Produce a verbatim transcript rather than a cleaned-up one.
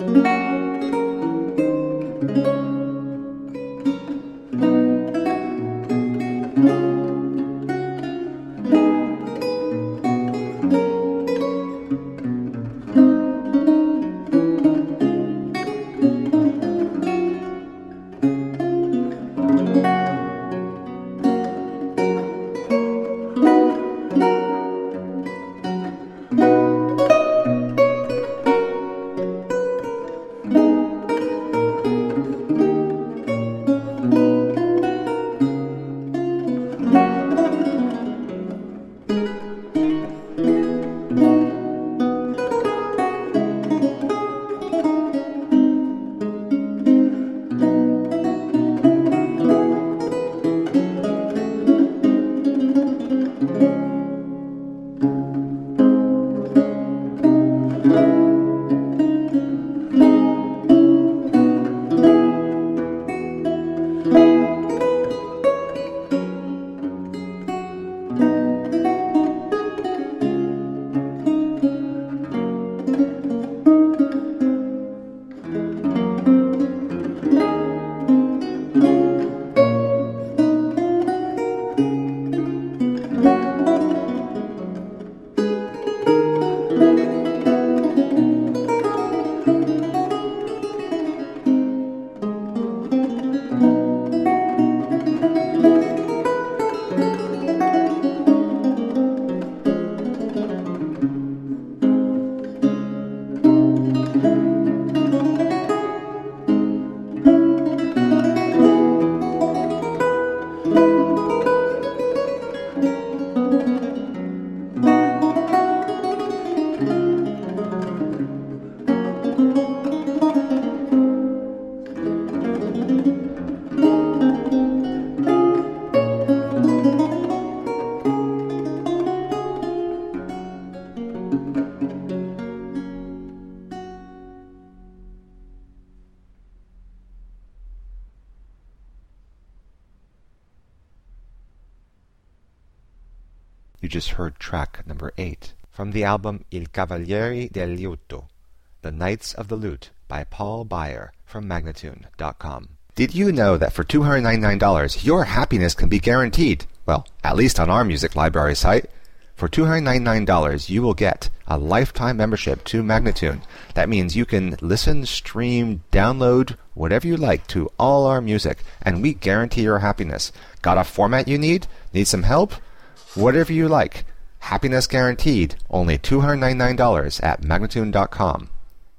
You just heard track number eight from the album Il Cavalieri del Liuto, The Knights of the Lute by Paul Beyer from Magnatune dot com. Did you know that for two hundred ninety-nine dollars your happiness can be guaranteed? Well, at least on our music library site. For two hundred ninety-nine dollars you will get a lifetime membership to Magnatune. That means you can listen, stream, download, whatever you like to all our music, and we guarantee your happiness. Got a format you need? Need some help? Whatever you like. Happiness guaranteed. Only two hundred ninety-nine dollars at Magnatune dot com.